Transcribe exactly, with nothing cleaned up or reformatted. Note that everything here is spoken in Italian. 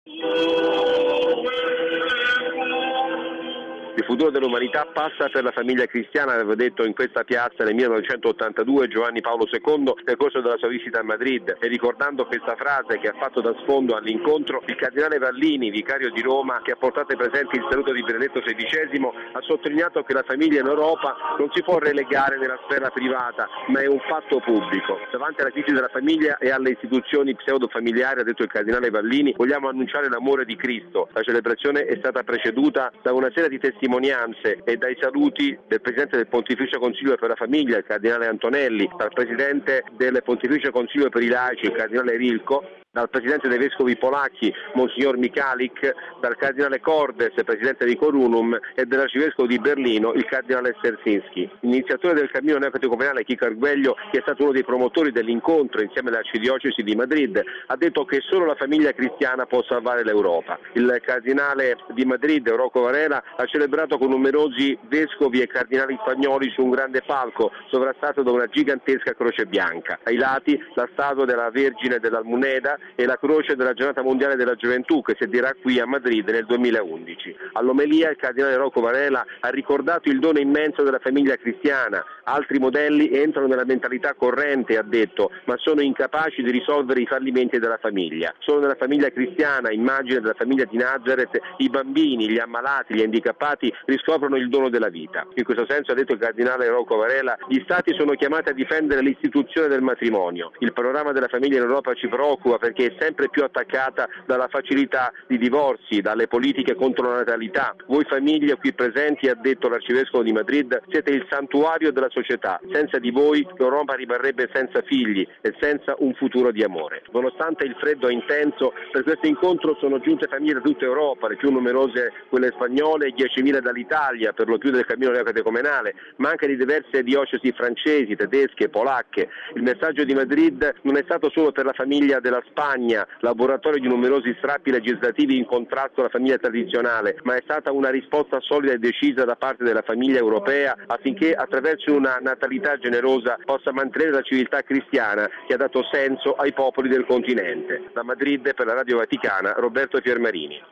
Il futuro dell'umanità passa per la famiglia cristiana, aveva detto in questa piazza nel millenovecentottantadue Giovanni Paolo secondo nel corso della sua visita a Madrid, e ricordando questa frase che ha fatto da sfondo all'incontro, il cardinale Vallini, vicario di Roma, che ha portato presente il saluto di Benedetto sedicesimo, ha sottolineato che la famiglia in Europa non si può relegare nella sfera privata, ma è un fatto pubblico. Davanti alla crisi della famiglia e alle istituzioni pseudo-familiari, ha detto il cardinale Vallini, vogliamo annunciare l'amore di Cristo. La celebrazione è stata preceduta da una serie di testimonianze e dai saluti del Presidente del Pontificio Consiglio per la Famiglia, il Cardinale Antonelli, dal Presidente del Pontificio Consiglio per i Laici, il Cardinale Rilco, dal Presidente dei Vescovi Polacchi, Monsignor Michalik, dal Cardinale Cordes, Presidente di Corunum, e dell'Arcivescovo di Berlino, il Cardinale Sterzinski. L'iniziatore del cammino neocatecumenale, Chico Arguello, che è stato uno dei promotori dell'incontro insieme all'Arcidiocesi di Madrid, ha detto che solo la famiglia cristiana può salvare l'Europa. Il Cardinale di Madrid, Rocco Varela, ha celebrato con numerosi vescovi e cardinali spagnoli su un grande palco sovrastato da una gigantesca croce bianca. Ai lati la statua della Vergine dell'Almuneda e la croce della Giornata Mondiale della Gioventù, che si dirà qui a Madrid nel duemilaundici. All'omelia il cardinale Rocco Varela ha ricordato il dono immenso della famiglia cristiana. Altri modelli entrano nella mentalità corrente, ha detto, ma sono incapaci di risolvere i fallimenti della famiglia. Solo nella famiglia cristiana, immagine della famiglia di Nazareth, i bambini, gli ammalati, gli handicappati riscoprono il dono della vita. In questo senso, ha detto il cardinale Rocco Varela, gli stati sono chiamati a difendere l'istituzione del matrimonio. Il panorama della famiglia in Europa ci preoccupa perché è sempre più attaccata dalla facilità di divorzi, dalle politiche contro la natalità. Voi famiglie qui presenti, ha detto l'Arcivescovo di Madrid, siete il santuario della società. Senza di voi l'Europa rimarrebbe senza figli e senza un futuro di amore. Nonostante il freddo intenso, per questo incontro sono giunte famiglie da tutta Europa, le più numerose quelle spagnole, diecimila dall'Italia, per lo più del cammino neocatecumenale, ma anche di diverse diocesi francesi, tedesche, polacche. Il messaggio di Madrid non è stato solo per la famiglia della Spagna, laboratorio di numerosi strappi legislativi in contrasto alla famiglia tradizionale, ma è stata una risposta solida e decisa da parte della famiglia europea affinché attraverso una natalità generosa possa mantenere la civiltà cristiana che ha dato senso ai popoli del continente. Da Madrid per la Radio Vaticana, Roberto Piermarini.